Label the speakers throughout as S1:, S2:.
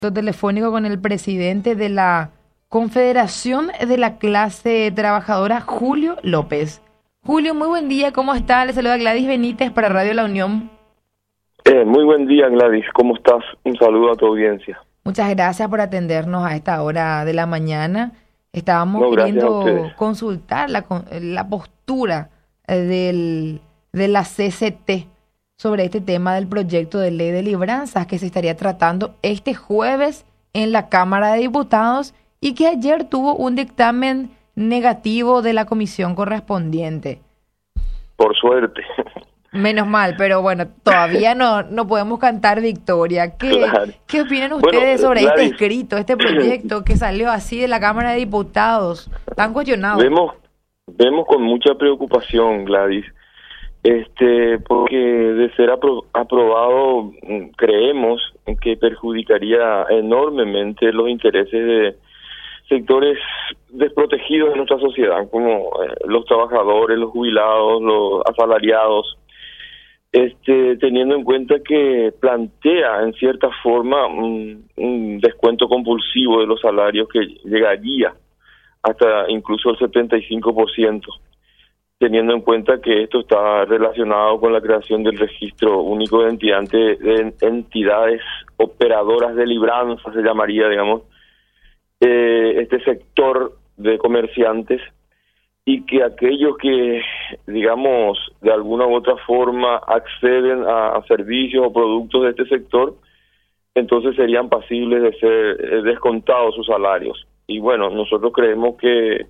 S1: Telefónico con el presidente de la Confederación de la Clase Trabajadora, Julio López. Julio, muy buen día, ¿cómo está? Le saluda Gladys Benítez para Radio La Unión.
S2: Muy buen día, Gladys, ¿cómo estás? Un saludo a tu audiencia.
S1: Muchas gracias por atendernos a esta hora de la mañana. Estábamos queriendo consultar la postura de la CCT sobre este tema del proyecto de ley de libranzas que se estaría tratando este jueves en la Cámara de Diputados y que ayer tuvo un dictamen negativo de la comisión correspondiente.
S2: Por suerte.
S1: Menos mal, pero bueno, todavía no podemos cantar victoria. ¿Qué opinan ustedes sobre este escrito, este proyecto que salió así de la Cámara de Diputados? Tan cuestionado.
S2: Vemos con mucha preocupación, Gladys, porque de ser aprobado, creemos que perjudicaría enormemente los intereses de sectores desprotegidos de nuestra sociedad, como los trabajadores, los jubilados, los asalariados, teniendo en cuenta que plantea en cierta forma un descuento compulsivo de los salarios que llegaría hasta incluso el 75%, teniendo en cuenta que esto está relacionado con la creación del registro único de entidades operadoras de libranza, se llamaría, digamos, este sector de comerciantes, y que aquellos que, digamos, de alguna u otra forma acceden a servicios o productos de este sector, entonces serían pasibles de ser descontados sus salarios. Y bueno, nosotros creemos que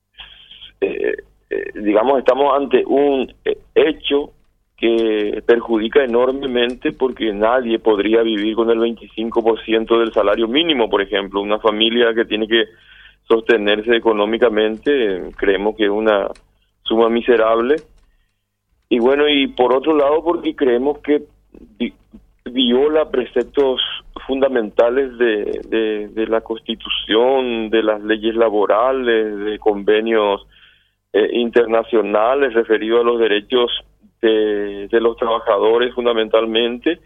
S2: digamos, estamos ante un hecho que perjudica enormemente, porque nadie podría vivir con el 25% del salario mínimo, por ejemplo. Una familia que tiene que sostenerse económicamente, creemos que es una suma miserable. Y bueno, y por otro lado, porque creemos que viola preceptos fundamentales de la Constitución, de las leyes laborales, de convenios internacionales referidos a los derechos de los trabajadores fundamentalmente,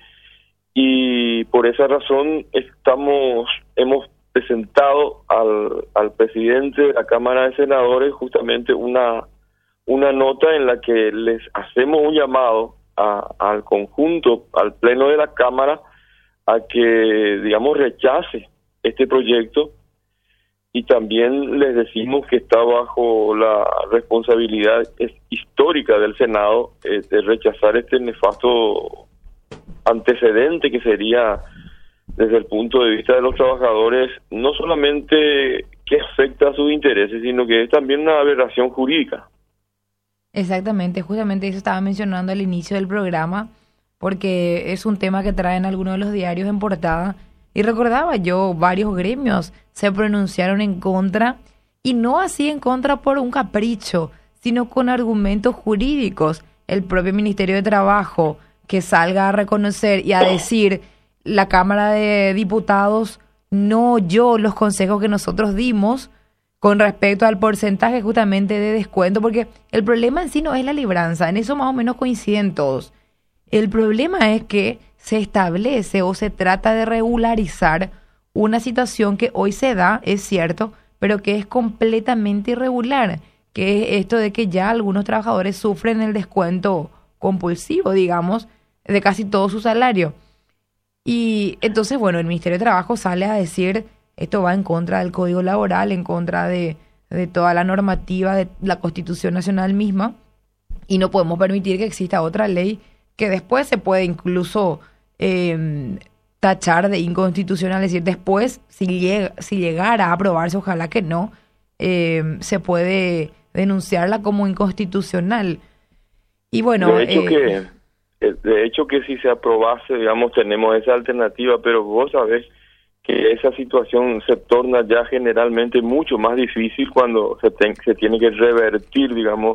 S2: y por esa razón hemos presentado al presidente de la Cámara de Senadores justamente una nota en la que les hacemos un llamado al conjunto, al pleno de la Cámara, a que, digamos, rechace este proyecto. Y también les decimos que está bajo la responsabilidad histórica del Senado de rechazar este nefasto antecedente que sería, desde el punto de vista de los trabajadores, no solamente que afecta a sus intereses, sino que es también una aberración jurídica.
S1: Exactamente, justamente eso estaba mencionando al inicio del programa, porque es un tema que traen algunos de los diarios en portada. Y recordaba yo, varios gremios se pronunciaron en contra, y no así en contra por un capricho, sino con argumentos jurídicos. El propio Ministerio de Trabajo, que salga a reconocer y a decir, la Cámara de Diputados no oyó los consejos que nosotros dimos con respecto al porcentaje justamente de descuento, porque el problema en sí no es la libranza, en eso más o menos coinciden todos. El problema es que se establece o se trata de regularizar una situación que hoy se da, es cierto, pero que es completamente irregular, que es esto de que ya algunos trabajadores sufren el descuento compulsivo, digamos, de casi todo su salario. Y entonces, bueno, el Ministerio de Trabajo sale a decir, esto va en contra del Código Laboral, en contra de toda la normativa de la Constitución Nacional misma, y no podemos permitir que exista otra ley que después se puede incluso tachar de inconstitucional. Es decir, después, si llegara a aprobarse, ojalá que no, se puede denunciarla como inconstitucional. Y bueno,
S2: de hecho que si se aprobase, digamos, tenemos esa alternativa, pero vos sabés que esa situación se torna ya generalmente mucho más difícil cuando se tiene que revertir, digamos,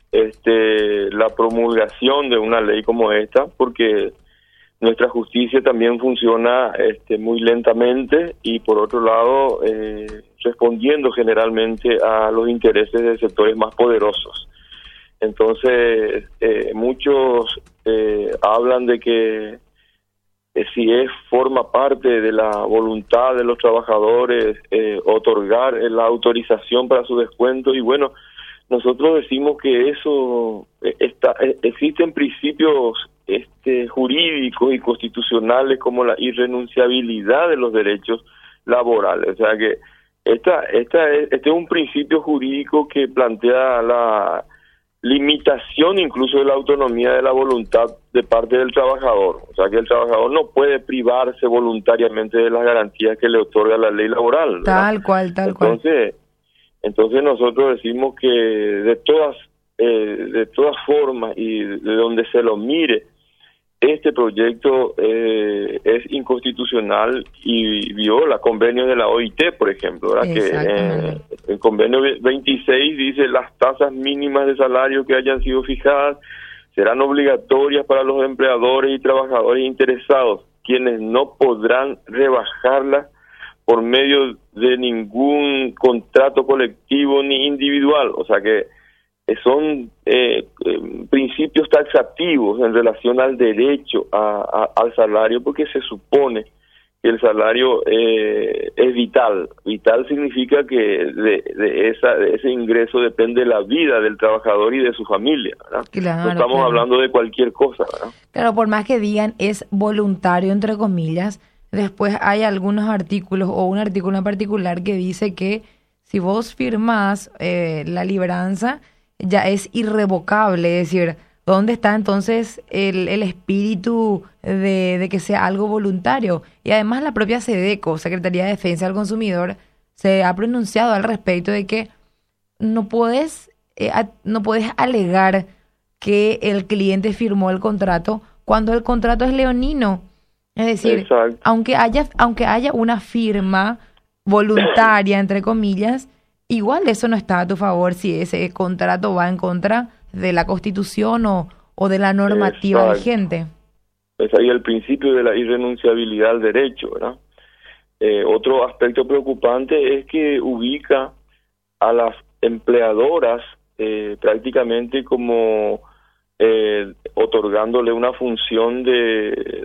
S2: la promulgación de una ley como esta, porque nuestra justicia también funciona muy lentamente, y por otro lado respondiendo generalmente a los intereses de sectores más poderosos. Entonces muchos hablan de que si forma parte de la voluntad de los trabajadores otorgar la autorización para su descuento. Y bueno, nosotros decimos que eso existen principios jurídicos y constitucionales como la irrenunciabilidad de los derechos laborales. O sea que este es un principio jurídico que plantea la limitación incluso de la autonomía de la voluntad de parte del trabajador. O sea que el trabajador no puede privarse voluntariamente de las garantías que le otorga la ley laboral, ¿verdad?
S1: Tal cual.
S2: Entonces nosotros decimos que de todas formas y de donde se lo mire, este proyecto es inconstitucional y viola convenios de la OIT, por ejemplo, ¿verdad? Que el convenio 26 dice las tasas mínimas de salario que hayan sido fijadas serán obligatorias para los empleadores y trabajadores interesados, quienes no podrán rebajarlas por medio de ningún contrato colectivo ni individual. O sea que son principios taxativos en relación al derecho al salario, porque se supone que el salario es vital. Vital significa que de ese ingreso depende la vida del trabajador y de su familia, ¿verdad?
S1: Claro,
S2: no estamos hablando de cualquier cosa, ¿verdad?
S1: Claro, por más que digan es voluntario, entre comillas, después hay algunos artículos o un artículo en particular que dice que si vos firmás la libranza, ya es irrevocable. Es decir, ¿dónde está entonces el espíritu de que sea algo voluntario? Y además la propia SEDECO, Secretaría de Defensa del Consumidor, se ha pronunciado al respecto de que no puedes alegar que el cliente firmó el contrato cuando el contrato es leonino. Es decir,
S2: exacto,
S1: aunque haya una firma voluntaria, entre comillas, igual eso no está a tu favor si ese contrato va en contra de la Constitución o de la normativa
S2: exacto,
S1: vigente.
S2: Es ahí el principio de la irrenunciabilidad al derecho, ¿verdad? Otro aspecto preocupante es que ubica a las empleadoras prácticamente como otorgándole una función de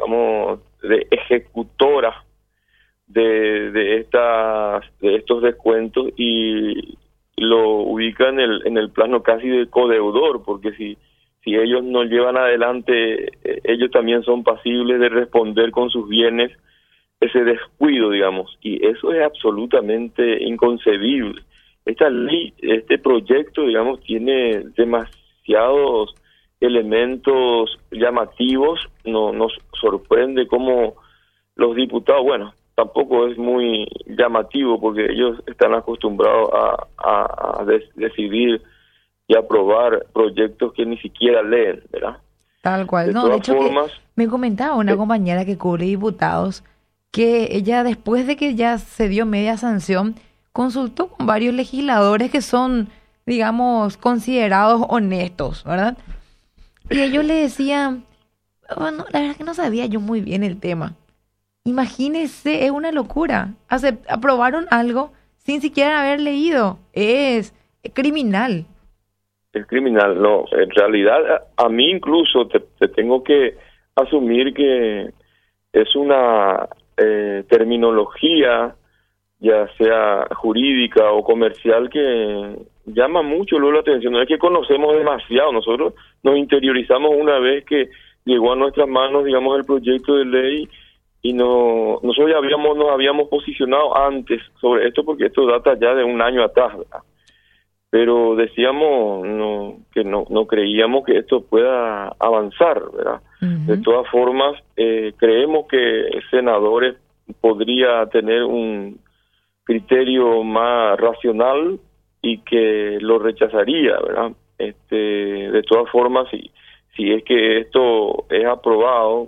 S2: ejecutora de estos descuentos, y lo ubica en el plano casi de codeudor, porque si ellos no llevan adelante, ellos también son pasibles de responder con sus bienes ese descuido, digamos, y eso es absolutamente inconcebible. Esta ley, este proyecto, digamos, tiene demasiados elementos llamativos. Nos sorprende cómo los diputados, bueno, tampoco es muy llamativo porque ellos están acostumbrados a decidir y aprobar proyectos que ni siquiera leen, ¿verdad?
S1: Tal cual.
S2: De
S1: No,
S2: todas
S1: de hecho
S2: formas,
S1: que me comentaba una compañera que cubre diputados que ella, después de que ya se dio media sanción, consultó con varios legisladores que son, digamos, considerados honestos, ¿verdad? Y ellos le decían, bueno, la verdad que no sabía yo muy bien el tema. Imagínese, es una locura. Aprobaron algo sin siquiera haber leído. Es criminal.
S2: es criminal. No, en realidad a mí incluso te tengo que asumir que es una terminología, ya sea jurídica o comercial, que llama mucho luego la atención. No es que conocemos demasiado, nosotros nos interiorizamos una vez que llegó a nuestras manos, digamos, el proyecto de ley, y nosotros ya nos habíamos posicionado antes sobre esto, porque esto data ya de un año atrás, ¿verdad? Pero decíamos que no creíamos que esto pueda avanzar, ¿verdad? Uh-huh. De todas formas, creemos que senadores podría tener un criterio más racional y que lo rechazaría, ¿verdad? De todas formas, si es que esto es aprobado,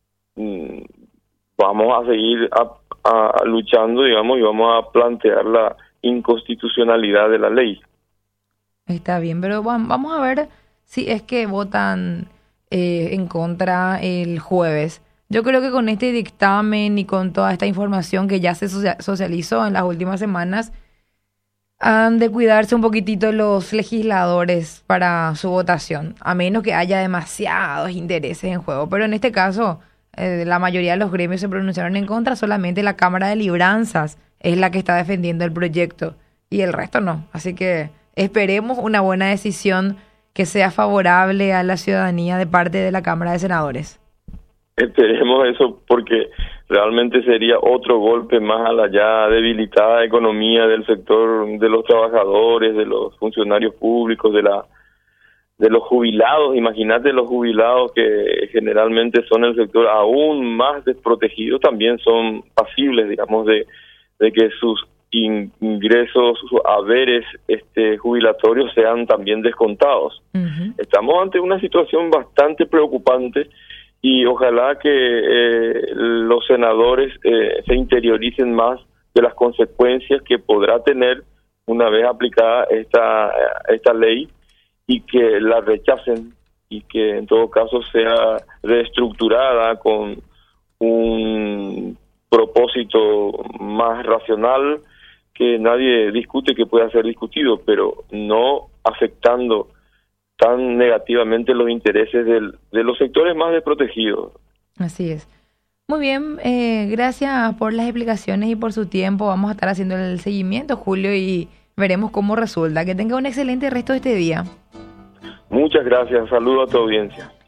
S2: vamos a seguir luchando, digamos, y vamos a plantear la inconstitucionalidad de la ley.
S1: Está bien, pero vamos a ver si es que votan en contra el jueves. Yo creo que con este dictamen y con toda esta información que ya se socializó en las últimas semanas, han de cuidarse un poquitito los legisladores para su votación, a menos que haya demasiados intereses en juego. Pero en este caso, la mayoría de los gremios se pronunciaron en contra, solamente la Cámara de Libranzas es la que está defendiendo el proyecto y el resto no. Así que esperemos una buena decisión que sea favorable a la ciudadanía de parte de la Cámara de Senadores.
S2: Esperemos eso, porque realmente sería otro golpe más a la ya debilitada economía del sector de los trabajadores, de los funcionarios públicos, de los jubilados. Imagínate, los jubilados, que generalmente son el sector aún más desprotegido, también son pasibles, digamos, de que sus ingresos, sus haberes jubilatorios sean también descontados. Uh-huh. Estamos ante una situación bastante preocupante y ojalá que los senadores se interioricen más de las consecuencias que podrá tener una vez aplicada esta ley, y que la rechacen, y que en todo caso sea reestructurada con un propósito más racional, que nadie discute, que pueda ser discutido, pero no afectando tan negativamente los intereses de los sectores más desprotegidos.
S1: Así es. Muy bien, gracias por las explicaciones y por su tiempo. Vamos a estar haciendo el seguimiento, Julio, y veremos cómo resulta. Que tenga un excelente resto de este día.
S2: Muchas gracias. Saludo a tu audiencia.